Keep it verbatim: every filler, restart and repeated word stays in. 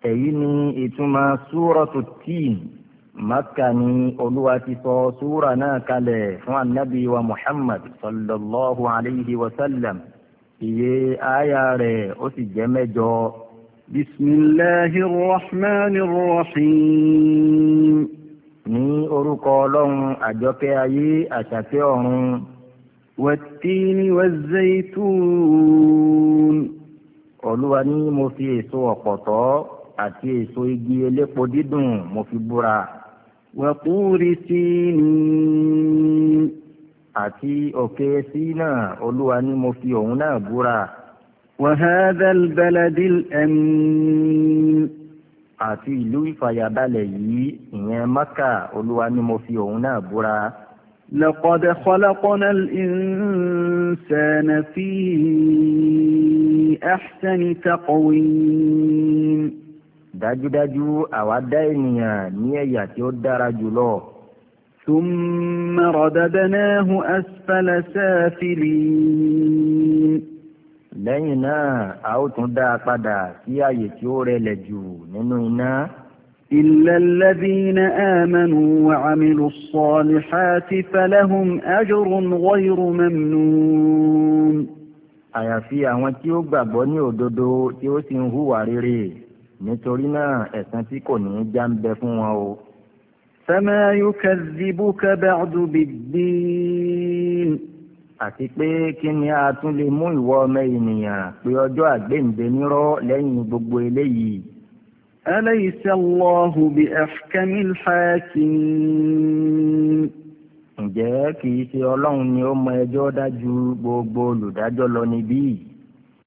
èyí ni ìtumọ̀ súrọ̀tù tíìn. Makka ni Olúwa ti sọ súra náà kalẹ̀ fún annabi wa Muhammad sallallahu alayhi wa sallam. Iye aya rẹ̀ ó sì jẹ́ mẹ́jọ. Bismillahir rahmanir rahim. Ní orúkọ Ọlọ́run àjọkẹ́ ayé àṣàkẹ́ ọ̀run. Wat-tini waz-zaytun. Olúwa ní mo fi èso ọ̀pọ̀tọ́ àti èso igi elépo dídùn mo fi búra. Wa-turi Sinin. Àti òkè Sínà Olúwa ní mo fi òun náà búra. Wa hadha al-baladi al-amin. Àti ìlú ìfàyàbalẹ̀ yìí ìyẹn Mákà Olúwa ní mo fi òun náà búra. Laqad khalaqna al-insana fi ahsani taqwim. Dájúdájú àwa dá ènìyàn ní ẹ̀yà tí ó dára jùlọ. Thumma radadnahu asfala safilin. Lẹ́yìn náà a ó tún dá a padà sí ààyè tí ó rẹlẹ̀ jù nínú iná. Illa alladhina amanu wa 'amilus salihati falahum ajrun ghayru mamnun. Àyàfi àwọn tí ó gbàgbọ́ ní òdodo tí ó sì ń hùwà rere, nítorí náà ẹ̀san tí kò ní já ń bẹ fún wọn o. Fama yukadhibuka ba'du bid-din. Àti pé kí ni a tún lè mú ìwọ ọmọ ènìyàn pé ọjọ́ àgbéǹde nírọ́ lẹ́yìn gbogbo eléyìí. Alaysa Allahu bi ahkamil hakimin. Ǹjẹ́ kì í ṣe Ọlọ́run ni ó mọ ẹjọ́ dájú gbogbo olùdájọ́ lọ níbí?